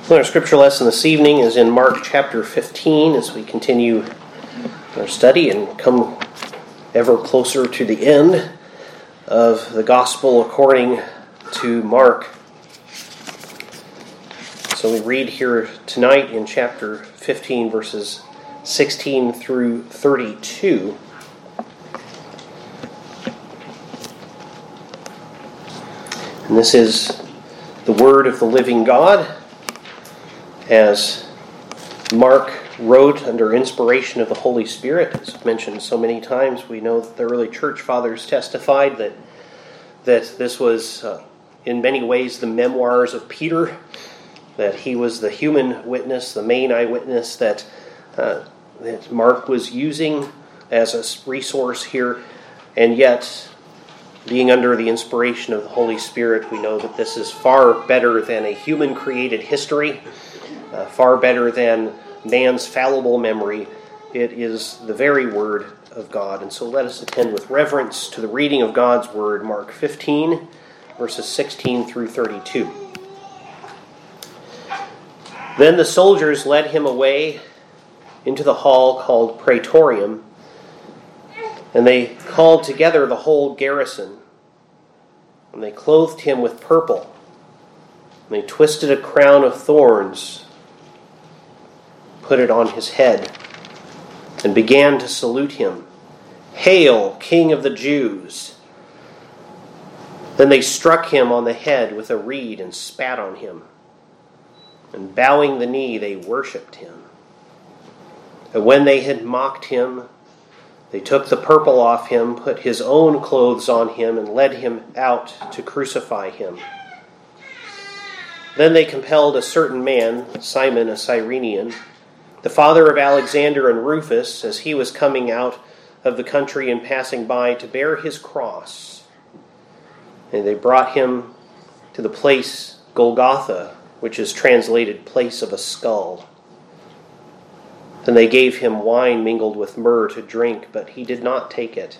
Our scripture lesson this evening is in Mark chapter 15 as we continue our study and come ever closer to the end of the gospel according to Mark. So we read here tonight in chapter 15 verses 16 through 32. And this is the word of the living God, as Mark wrote under inspiration of the Holy Spirit. As mentioned so many times, we know that the early church fathers testified that this was in many ways the memoirs of Peter, that he was the human witness, the main eyewitness that Mark was using as a resource here. And yet, being under the inspiration of the Holy Spirit, we know that this is far better than a human-created history, far better than man's fallible memory. It is the very word of God. And so let us attend with reverence to the reading of God's word, Mark 15, verses 16 through 32. Then the soldiers led him away into the hall called Praetorium, and they called together the whole garrison, and they clothed him with purple, and they twisted a crown of thorns, put it on his head, and began to salute him. "Hail, King of the Jews!" Then they struck him on the head with a reed and spat on him, and bowing the knee, they worshipped him. And when they had mocked him, they took the purple off him, put his own clothes on him, and led him out to crucify him. Then they compelled a certain man, Simon, a Cyrenian, the father of Alexander and Rufus, as he was coming out of the country and passing by, to bear his cross. And they brought him to the place Golgotha, which is translated place of a skull. Then they gave him wine mingled with myrrh to drink, but he did not take it.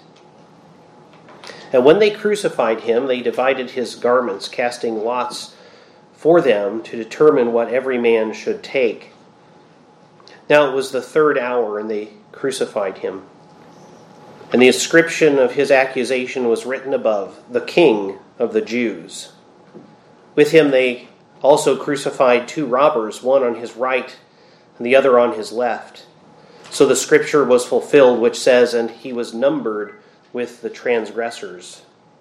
And when they crucified him, they divided his garments, casting lots for them to determine what every man should take. Now it was the third hour, and they crucified him. And the inscription of his accusation was written above, "The King of the Jews." With him they also crucified two robbers, one on his right and the other on his left. So the scripture was fulfilled, which says, "And he was numbered with the transgressors."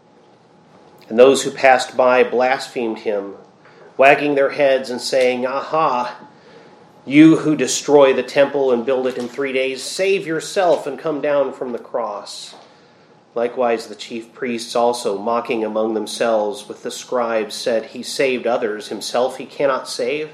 And those who passed by blasphemed him, wagging their heads and saying, "Aha! You who destroy the temple and build it in 3 days, save yourself and come down from the cross." Likewise the chief priests also, mocking among themselves with the scribes, said, "He saved others, himself he cannot save.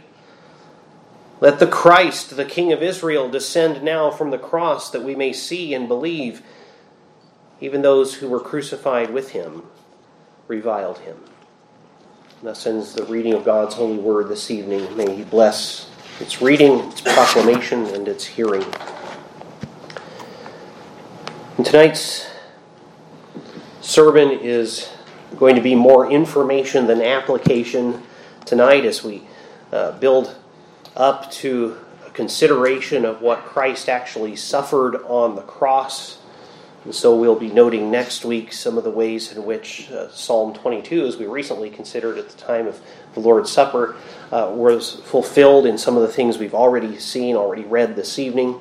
Let the Christ, the King of Israel, descend now from the cross, that we may see and believe." Even those who were crucified with him reviled him. Thus ends the reading of God's holy word this evening. May he bless its reading, its proclamation, and its hearing. And tonight's sermon is going to be more information than application tonight, as we build up to a consideration of what Christ actually suffered on the cross. And so we'll be noting next week some of the ways in which Psalm 22, as we recently considered at the time of the Lord's Supper, was fulfilled in some of the things we've already seen, already read this evening.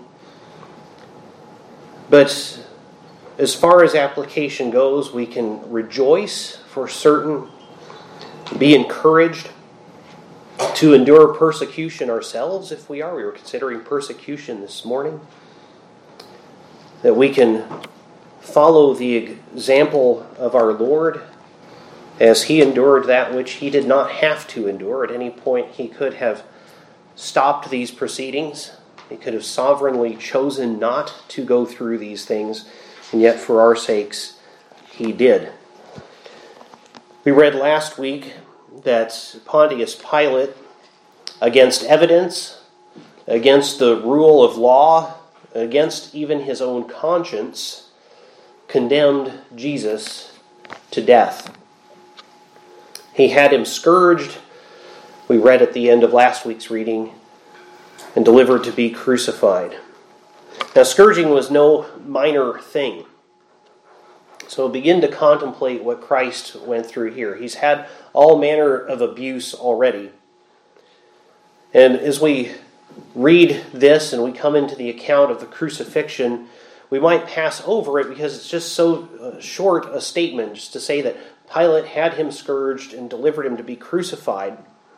But as far as application goes, we can rejoice for certain, be encouraged to endure persecution ourselves if we are. We were considering persecution this morning. That we can follow the example of our Lord as he endured that which he did not have to endure. At any point he could have stopped these proceedings. He could have sovereignly chosen not to go through these things, and yet for our sakes he did. We read last week that Pontius Pilate, against evidence, against the rule of law, against even his own conscience, condemned Jesus to death. He had him scourged we read at the end of last week's reading, and delivered to be crucified. Now, scourging was no minor thing. So begin to contemplate what Christ went through here. He's had all manner of abuse already. And as we read this and we come into the account of the crucifixion, we might pass over it because it's just so short a statement, just to say that Pilate had him scourged and delivered him to be crucified.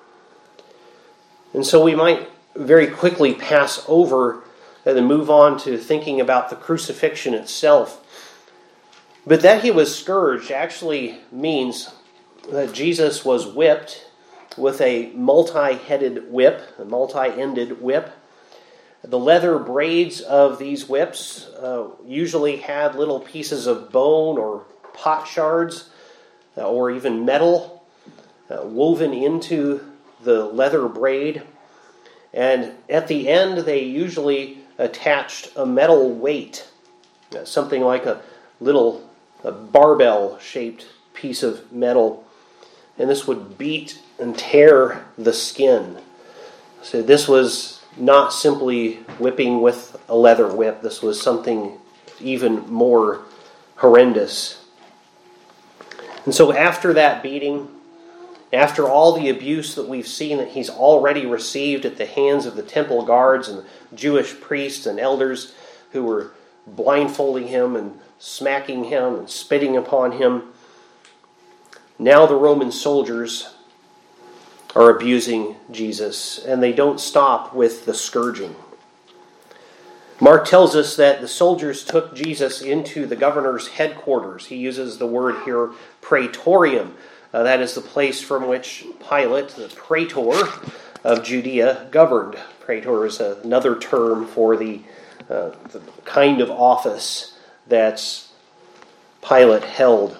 And so we might very quickly pass over and then move on to thinking about the crucifixion itself. But that he was scourged actually means that Jesus was whipped with a multi-headed whip, a multi-ended whip. The leather braids of these whips usually had little pieces of bone or pot shards or even metal woven into the leather braid. And at the end, they usually attached a metal weight, something like a little barbell-shaped piece of metal. And this would beat and tear the skin. So this was not simply whipping with a leather whip. This was something even more horrendous. And so after that beating, after all the abuse that we've seen that he's already received at the hands of the temple guards and Jewish priests and elders who were blindfolding him and smacking him and spitting upon him, now the Roman soldiers are abusing Jesus, and they don't stop with the scourging. Mark tells us that the soldiers took Jesus into the governor's headquarters. He uses the word here, praetorium. That is the place from which Pilate, the praetor of Judea, governed. Praetor is another term for the kind of office that Pilate held.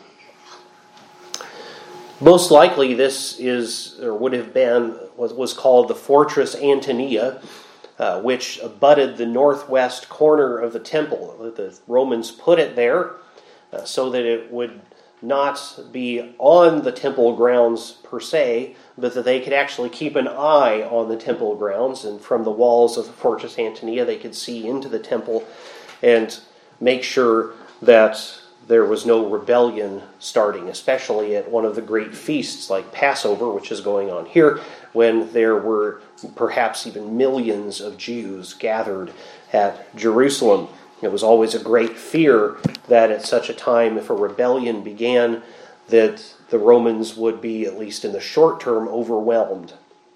Most likely this is, or would have been, was called the Fortress Antonia, which abutted the northwest corner of the temple. The Romans put it there so that it would not be on the temple grounds per se, but that they could actually keep an eye on the temple grounds, and from the walls of the Fortress Antonia they could see into the temple and make sure that there was no rebellion starting, especially at one of the great feasts like Passover, which is going on here, when there were perhaps even millions of Jews gathered at Jerusalem. It was always a great fear that at such a time, if a rebellion began, that the Romans would be, at least in the short term, overwhelmed.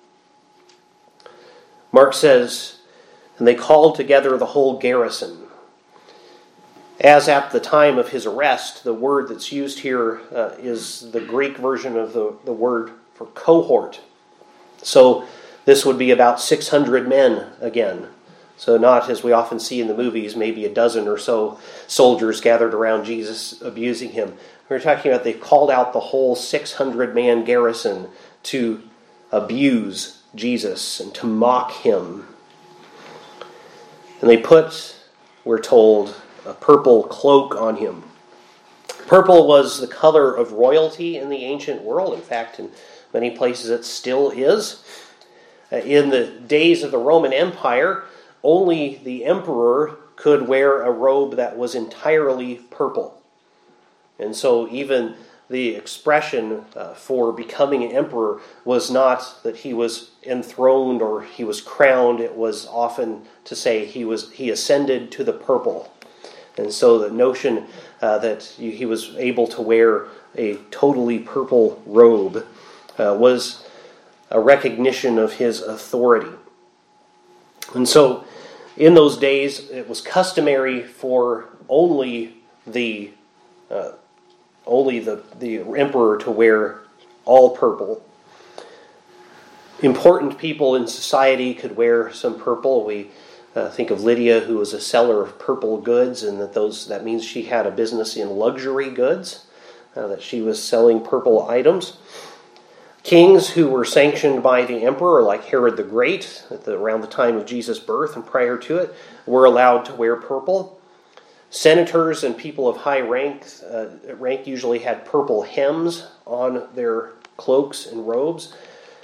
Mark says, and they called together the whole garrison. As at the time of his arrest, the word that's used here is the Greek version of the word for cohort. So this would be about 600 men again. So not, as we often see in the movies, maybe a dozen or so soldiers gathered around Jesus abusing him. We're talking about they called out the whole 600-man garrison to abuse Jesus and to mock him. And they put, we're told, a purple cloak on him. Purple was the color of royalty in the ancient world. In fact, in many places it still is. In the days of the Roman Empire, only the emperor could wear a robe that was entirely purple. And so even the expression for becoming an emperor was not that he was enthroned or he was crowned. It was often to say he ascended to the purple. And so the notion that he was able to wear a totally purple robe was a recognition of his authority. And so in those days, it was customary for only the emperor to wear all purple. Important people in society could wear some purple. We think of Lydia, who was a seller of purple goods, and that means she had a business in luxury goods, that she was selling purple items. Kings who were sanctioned by the emperor, like Herod the Great, around the time of Jesus' birth and prior to it, were allowed to wear purple. Senators and people of high rank usually had purple hems on their cloaks and robes.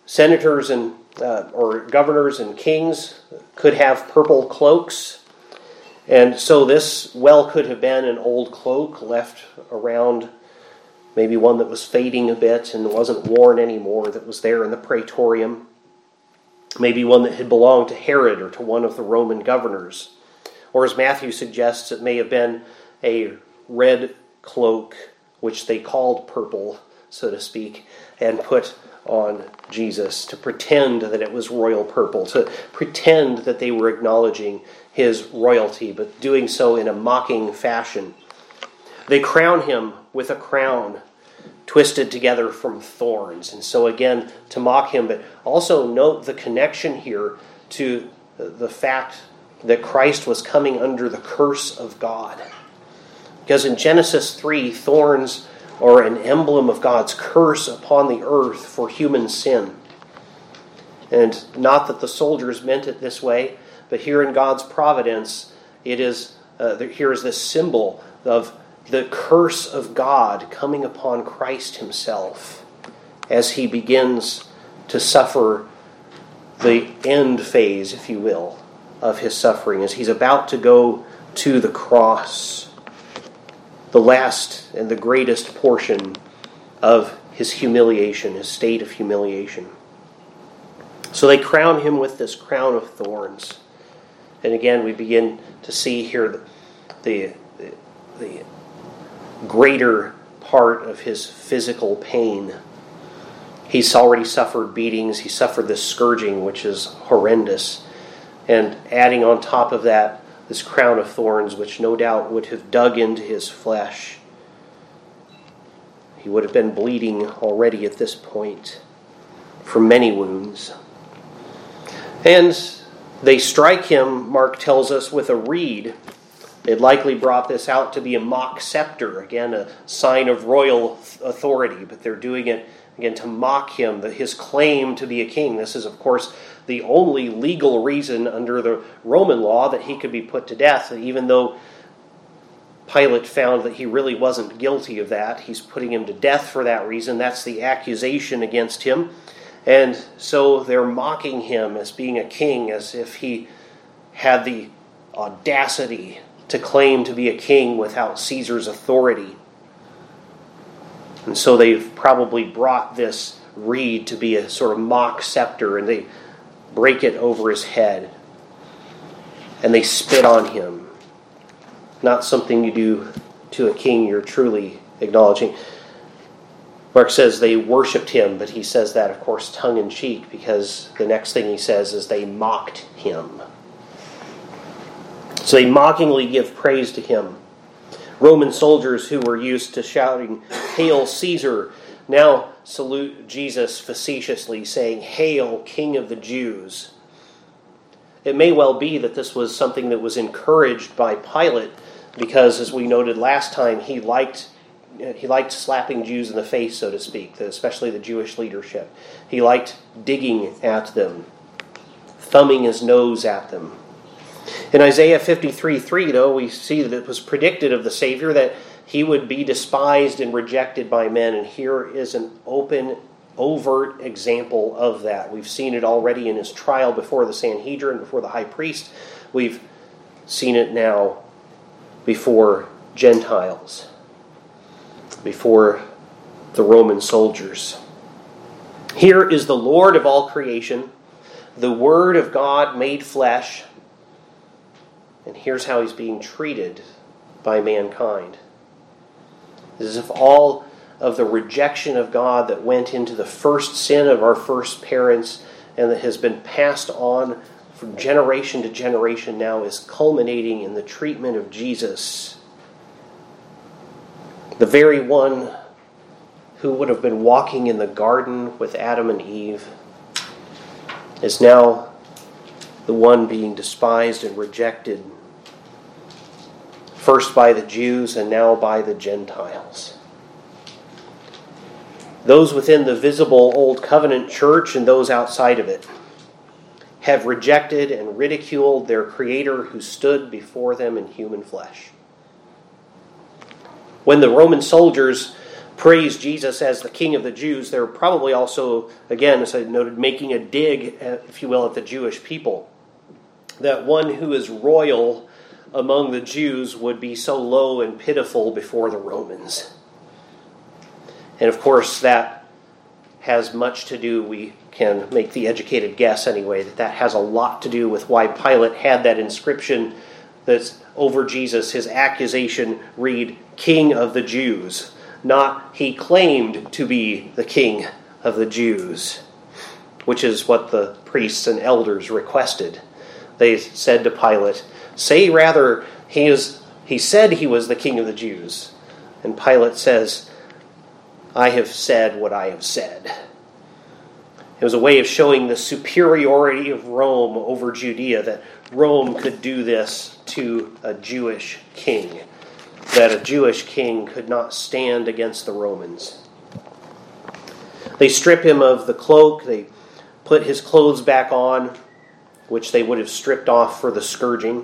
Senators and or governors and kings could have purple cloaks. And so this well could have been an old cloak left around, maybe one that was fading a bit and wasn't worn anymore, that was there in the praetorium. Maybe one that had belonged to Herod or to one of the Roman governors. Or as Matthew suggests, it may have been a red cloak, which they called purple, so to speak, and put on Jesus to pretend that it was royal purple, to pretend that they were acknowledging his royalty, but doing so in a mocking fashion. They crown him with a crown twisted together from thorns. And so again, to mock him, but also note the connection here to the fact that Christ was coming under the curse of God. Because in Genesis 3, thorns are an emblem of God's curse upon the earth for human sin. And not that the soldiers meant it this way, but here in God's providence, it is here is this symbol of the curse of God coming upon Christ himself as he begins to suffer the end phase, if you will, of his suffering, as he's about to go to the cross, the last and the greatest portion of his humiliation, his state of humiliation. So they crown him with this crown of thorns. And again, we begin to see here the greater part of his physical pain. He's already suffered beatings. He suffered this scourging, which is horrendous. And adding on top of that, this crown of thorns, which no doubt would have dug into his flesh. He would have been bleeding already at this point from many wounds. And they strike him, Mark tells us, with a reed. They'd likely brought this out to be a mock scepter, again, a sign of royal authority, but they're doing it, again, to mock him, his claim to be a king. This is, of course, the only legal reason under the Roman law that he could be put to death, even though Pilate found that he really wasn't guilty of that. He's putting him to death for that reason. That's the accusation against him. And so they're mocking him as being a king, as if he had the audacity to claim to be a king without Caesar's authority. And so they've probably brought this reed to be a sort of mock scepter, and they break it over his head. And they spit on him. Not something you do to a king you're truly acknowledging. Mark says they worshipped him, but he says that, of course, tongue-in-cheek, because the next thing he says is they mocked him. So they mockingly give praise to him. Roman soldiers who were used to shouting, "Hail Caesar," now salute Jesus facetiously, saying, "Hail, King of the Jews." It may well be that this was something that was encouraged by Pilate, because, as we noted last time, he liked slapping Jews in the face, so to speak, especially the Jewish leadership. He liked digging at them, thumbing his nose at them. In Isaiah 53:3, though, we see that it was predicted of the Savior that he would be despised and rejected by men, and here is an open, overt example of that. We've seen it already in his trial before the Sanhedrin, before the high priest. We've seen it now before Gentiles, before the Roman soldiers. Here is the Lord of all creation, the Word of God made flesh, and here's how he's being treated by mankind. As if all of the rejection of God that went into the first sin of our first parents and that has been passed on from generation to generation now is culminating in the treatment of Jesus. The very one who would have been walking in the garden with Adam and Eve is now the one being despised and rejected, first by the Jews and now by the Gentiles. Those within the visible Old Covenant church and those outside of it have rejected and ridiculed their Creator who stood before them in human flesh. When the Roman soldiers praise Jesus as the King of the Jews, they're probably also, again, as I noted, making a dig, if you will, at the Jewish people. That one who is royal among the Jews would be so low and pitiful before the Romans. And of course, that has much to do, we can make the educated guess anyway, that has a lot to do with why Pilate had that inscription that's over Jesus. His accusation read, King of the Jews, not he claimed to be the King of the Jews, which is what the priests and elders requested. They said to Pilate, say rather, he said he was the King of the Jews. And Pilate says, I have said what I have said. It was a way of showing the superiority of Rome over Judea, that Rome could do this to a Jewish king, that a Jewish king could not stand against the Romans. They strip him of the cloak, they put his clothes back on, which they would have stripped off for the scourging.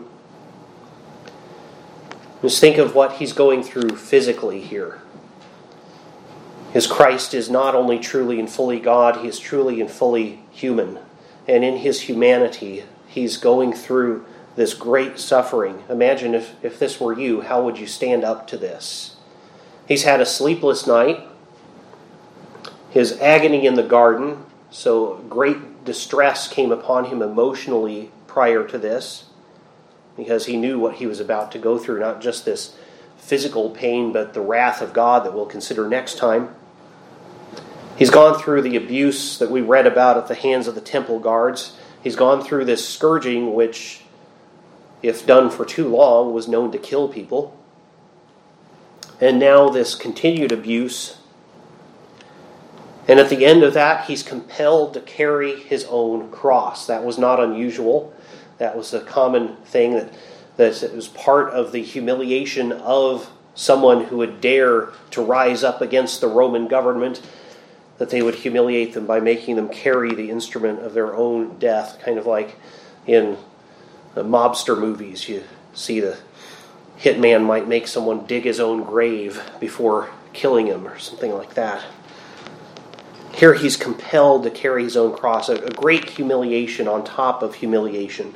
Just think of what he's going through physically here. His Christ is not only truly and fully God, he is truly and fully human. And in his humanity, he's going through this great suffering. Imagine if this were you, how would you stand up to this? He's had a sleepless night. His agony in the garden, so great distress came upon him emotionally prior to this, because he knew what he was about to go through, not just this physical pain, but the wrath of God that we'll consider next time. He's gone through the abuse that we read about at the hands of the temple guards. He's gone through this scourging, which, if done for too long, was known to kill people. And now this continued abuse. And at the end of that, he's compelled to carry his own cross. That was not unusual. That was a common thing that was part of the humiliation of someone who would dare to rise up against the Roman government, that they would humiliate them by making them carry the instrument of their own death, kind of like in the mobster movies. You see the hitman might make someone dig his own grave before killing him or something like that. Here he's compelled to carry his own cross, a great humiliation on top of humiliation.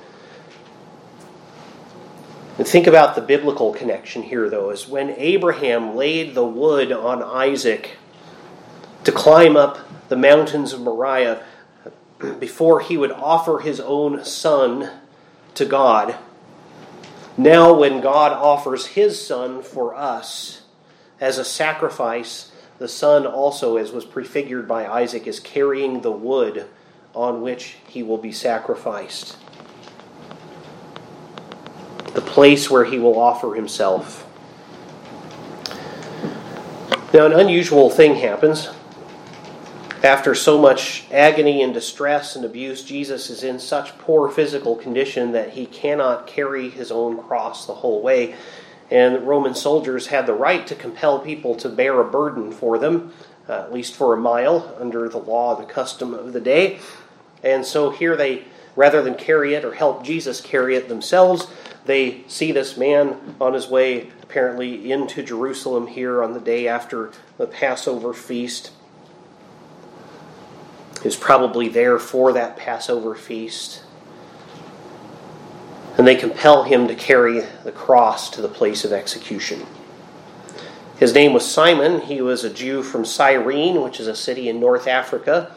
And think about the biblical connection here, though, is when Abraham laid the wood on Isaac to climb up the mountains of Moriah before he would offer his own son to God. Now when God offers his son for us as a sacrifice, the son also, as was prefigured by Isaac, is carrying the wood on which he will be sacrificed. The place where he will offer himself. Now an unusual thing happens. After so much agony and distress and abuse, Jesus is in such poor physical condition that he cannot carry his own cross the whole way. And the Roman soldiers had the right to compel people to bear a burden for them, at least for a mile, under the law and the custom of the day. And so here they, rather than carry it or help Jesus carry it themselves, they see this man on his way apparently into Jerusalem here on the day after the Passover feast. He was probably there for that Passover feast. And they compel him to carry the cross to the place of execution. His name was Simon. He was a Jew from Cyrene, which is a city in North Africa.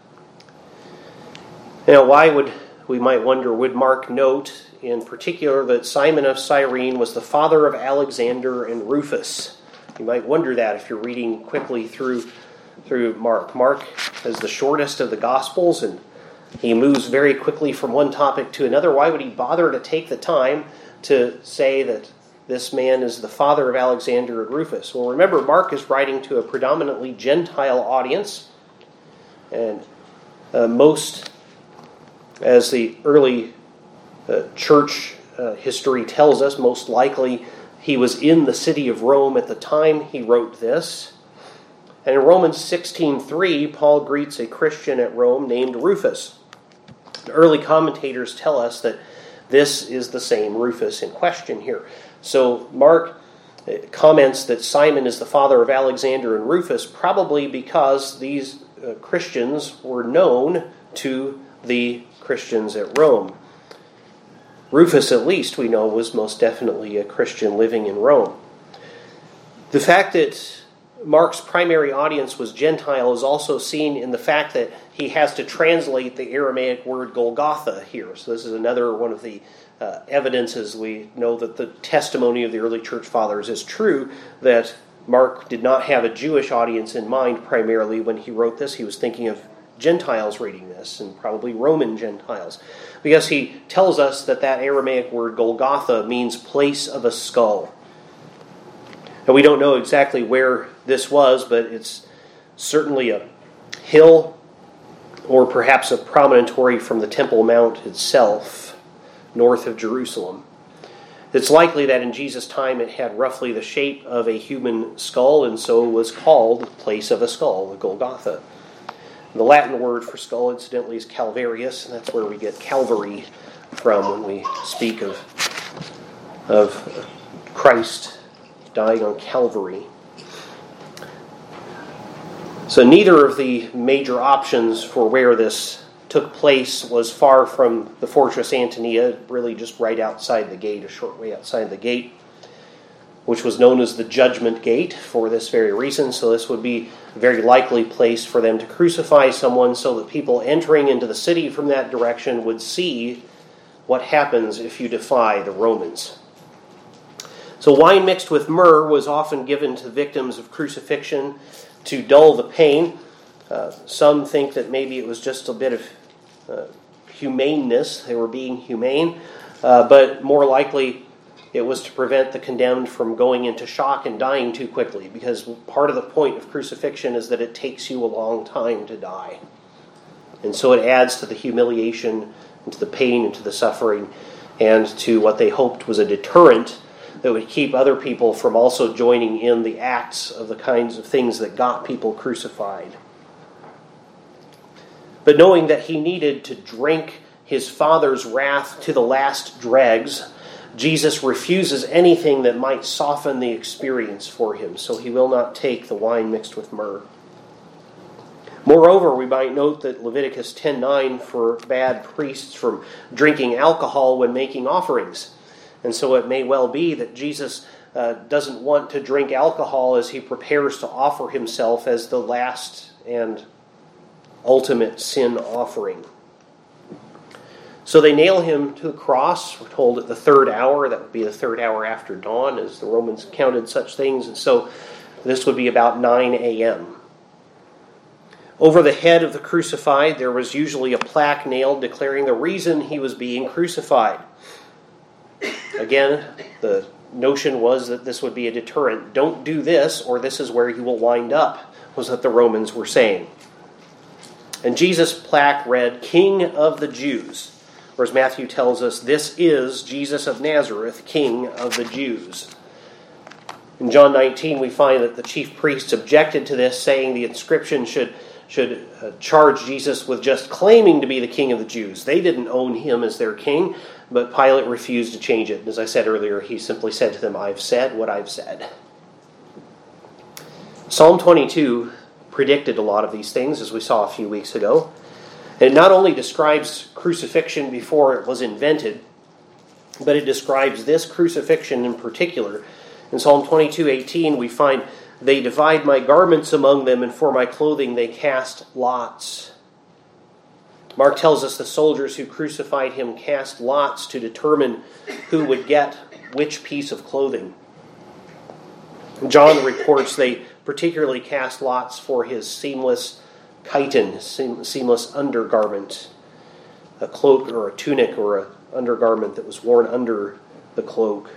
Now, why would Mark note in particular that Simon of Cyrene was the father of Alexander and Rufus? You might wonder that if you're reading quickly through Mark. Mark is the shortest of the Gospels, and he moves very quickly from one topic to another. Why would he bother to take the time to say that this man is the father of Alexander and Rufus? Well, remember, Mark is writing to a predominantly Gentile audience, and most, as the early church history tells us, most likely he was in the city of Rome at the time he wrote this. And in Romans 16:3, Paul greets a Christian at Rome named Rufus. The early commentators tell us that this is the same Rufus in question here. So Mark comments that Simon is the father of Alexander and Rufus, probably because these Christians were known to the Christians at Rome. Rufus, at least, we know, was most definitely a Christian living in Rome. The fact that Mark's primary audience was Gentile is also seen in the fact that he has to translate the Aramaic word Golgotha here. So this is another one of the evidences we know that the testimony of the early church fathers is true, that Mark did not have a Jewish audience in mind primarily when he wrote this. He was thinking of Gentiles reading this, and probably Roman Gentiles, because he tells us that that Aramaic word Golgotha means place of a skull. And we don't know exactly where this was, but it's certainly a hill or perhaps a promontory from the Temple Mount itself, north of Jerusalem. It's likely that in Jesus' time it had roughly the shape of a human skull, and so was called place of a skull, the Golgotha. The Latin word for skull, incidentally, is Calvarius, and that's where we get Calvary from when we speak of Christ dying on Calvary. So neither of the major options for where this took place was far from the Fortress Antonia, really just right outside the gate, a short way outside the gate, which was known as the Judgment Gate for this very reason. So this would be a very likely place for them to crucify someone so that people entering into the city from that direction would see what happens if you defy the Romans. So wine mixed with myrrh was often given to victims of crucifixion to dull the pain. Some think that maybe it was just a bit of humaneness. They were being humane. But more likely it was to prevent the condemned from going into shock and dying too quickly, because part of the point of crucifixion is that it takes you a long time to die. And so it adds to the humiliation and to the pain and to the suffering and to what they hoped was a deterrent that would keep other people from also joining in the acts of the kinds of things that got people crucified. But knowing that he needed to drink his Father's wrath to the last dregs, Jesus refuses anything that might soften the experience for him, so he will not take the wine mixed with myrrh. Moreover, we might note that Leviticus 10:9 forbade priests from drinking alcohol when making offerings. And so it may well be that Jesus doesn't want to drink alcohol as he prepares to offer himself as the last and ultimate sin offering. So they nail him to the cross. We're told at the third hour. That would be the third hour after dawn, as the Romans counted such things. And so this would be about 9 a.m. Over the head of the crucified, there was usually a plaque nailed declaring the reason he was being crucified. Again, the notion was that this would be a deterrent. Don't do this, or this is where you will wind up, was what the Romans were saying. And Jesus' plaque read, King of the Jews. Whereas Matthew tells us, this is Jesus of Nazareth, King of the Jews. In John 19, we find that the chief priests objected to this, saying the inscription should charge Jesus with just claiming to be the King of the Jews. They didn't own him as their king, but Pilate refused to change it. As I said earlier, he simply said to them, I've said what I've said. Psalm 22 predicted a lot of these things, as we saw a few weeks ago. And it not only describes crucifixion before it was invented, but it describes this crucifixion in particular. In Psalm 22:18, we find, they divide my garments among them, and for my clothing they cast lots. Mark tells us the soldiers who crucified him cast lots to determine who would get which piece of clothing. John reports they particularly cast lots for his seamless chiton, seamless undergarment, a cloak or a tunic or an undergarment that was worn under the cloak.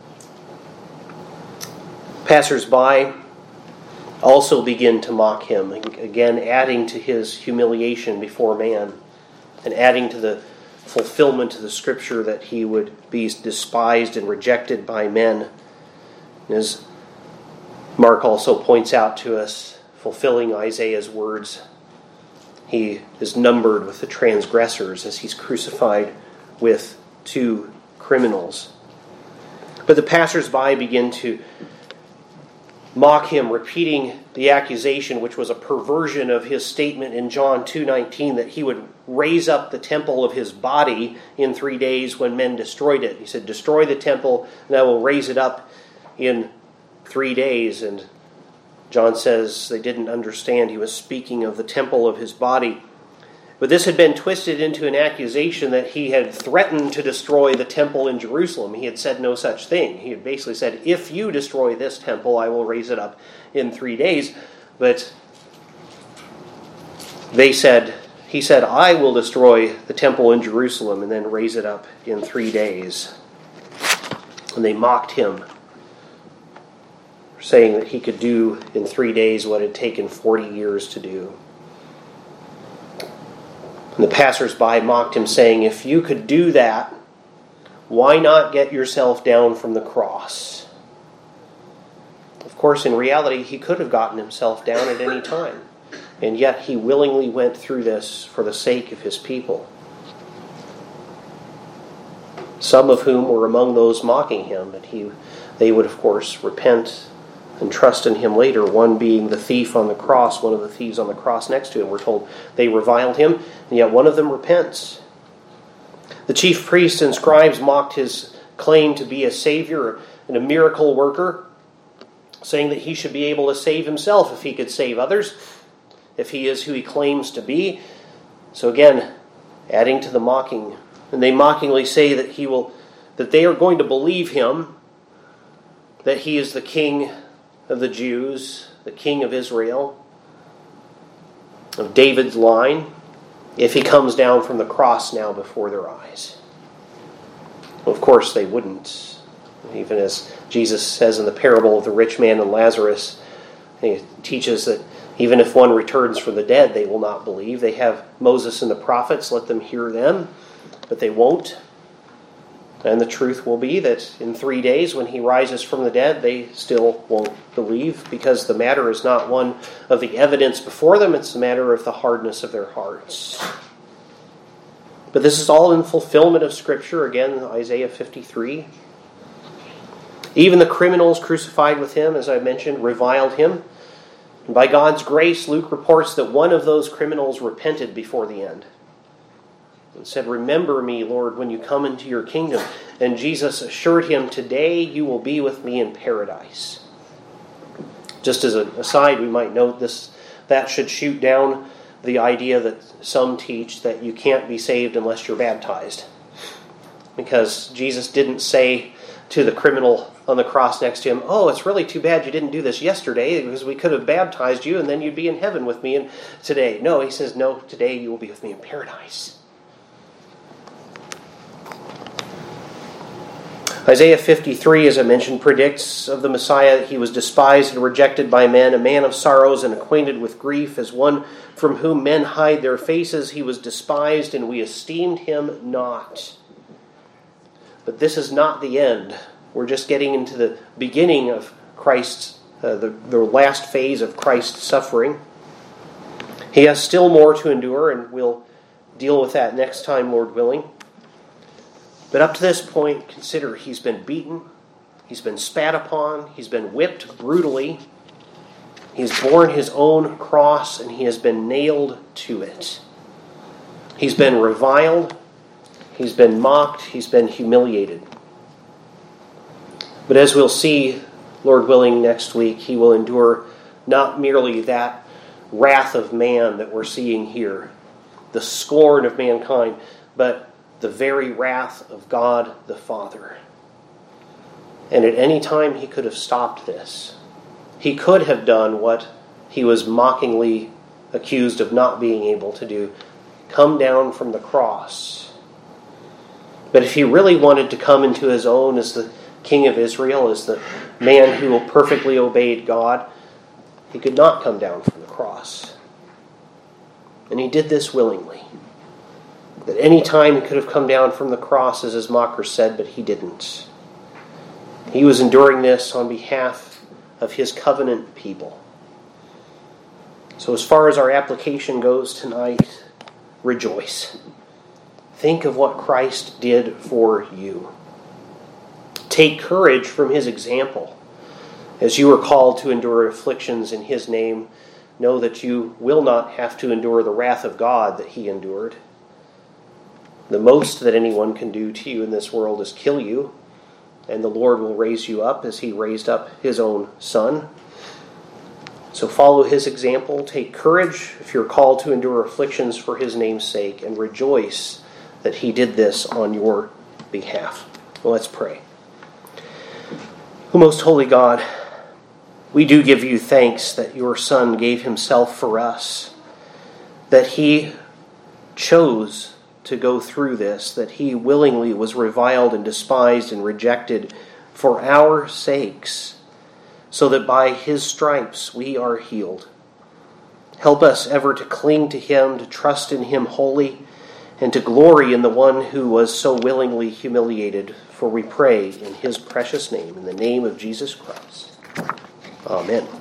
Passers-by also begin to mock him, again adding to his humiliation before man and adding to the fulfillment of the scripture that he would be despised and rejected by men. As Mark also points out to us, fulfilling Isaiah's words, he is numbered with the transgressors as he's crucified with two criminals. But the passers-by begin to mock him, repeating the accusation, which was a perversion of his statement in John 2:19 that he would raise up the temple of his body in 3 days when men destroyed it. He said, destroy the temple and I will raise it up in 3 days. And John says they didn't understand he was speaking of the temple of his body. But this had been twisted into an accusation that he had threatened to destroy the temple in Jerusalem. He had said no such thing. He had basically said, if you destroy this temple, I will raise it up in 3 days. But he said, I will destroy the temple in Jerusalem and then raise it up in 3 days. And they mocked him, saying that he could do in 3 days what had taken 40 years to do. And the passers-by mocked him, saying, if you could do that, why not get yourself down from the cross? Of course, in reality, he could have gotten himself down at any time. And yet he willingly went through this for the sake of his people. Some of whom were among those mocking him, but they would, of course, repent and trust in him later, one being the thief on the cross, one of the thieves on the cross next to him. We're told they reviled him, and yet one of them repents. The chief priests and scribes mocked his claim to be a savior and a miracle worker, saying that he should be able to save himself if he could save others, if he is who he claims to be. So again, adding to the mocking. And they mockingly say that they are going to believe him, that he is the king of the Jews, the king of Israel, of David's line, if he comes down from the cross now before their eyes. Well, of course they wouldn't. Even as Jesus says in the parable of the rich man and Lazarus, he teaches that even if one returns from the dead, they will not believe. They have Moses and the prophets, let them hear them, but they won't. And the truth will be that in 3 days, when he rises from the dead, they still won't believe, because the matter is not one of the evidence before them, it's a matter of the hardness of their hearts. But this is all in fulfillment of Scripture, again, Isaiah 53. Even the criminals crucified with him, as I mentioned, reviled him. And by God's grace, Luke reports that one of those criminals repented before the end and said, remember me, Lord, when you come into your kingdom. And Jesus assured him, today you will be with me in paradise. Just as an aside, we might note that should shoot down the idea that some teach that you can't be saved unless you're baptized. Because Jesus didn't say to the criminal on the cross next to him, oh, it's really too bad you didn't do this yesterday, because we could have baptized you and then you'd be in heaven with me today. No, he says, no, today you will be with me in paradise. Isaiah 53, as I mentioned, predicts of the Messiah that he was despised and rejected by men, a man of sorrows and acquainted with grief, as one from whom men hide their faces. He was despised and we esteemed him not. But this is not the end. We're just getting into the beginning of Christ's, the last phase of Christ's suffering. He has still more to endure, and we'll deal with that next time, Lord willing. But up to this point, consider he's been beaten, he's been spat upon, he's been whipped brutally, he's borne his own cross, and he has been nailed to it. He's been reviled, he's been mocked, he's been humiliated. But as we'll see, Lord willing, next week, he will endure not merely that wrath of man that we're seeing here, the scorn of mankind, but the very wrath of God the Father. And at any time he could have stopped this. He could have done what he was mockingly accused of not being able to do, come down from the cross. But if he really wanted to come into his own as the King of Israel, as the man who perfectly obeyed God, he could not come down from the cross. And he did this willingly. At any time he could have come down from the cross, as his mockers said, but he didn't. He was enduring this on behalf of his covenant people. So as far as our application goes tonight, rejoice. Think of what Christ did for you. Take courage from his example. As you are called to endure afflictions in his name, know that you will not have to endure the wrath of God that he endured. The most that anyone can do to you in this world is kill you, and the Lord will raise you up as he raised up his own Son. So follow his example, take courage if you're called to endure afflictions for his name's sake, and rejoice that he did this on your behalf. Well, let's pray. O most holy God, we do give you thanks that your Son gave himself for us, that he chose to go through this, that he willingly was reviled and despised and rejected for our sakes, so that by his stripes we are healed. Help us ever to cling to him, to trust in him wholly, and to glory in the one who was so willingly humiliated. For we pray in his precious name, in the name of Jesus Christ. Amen.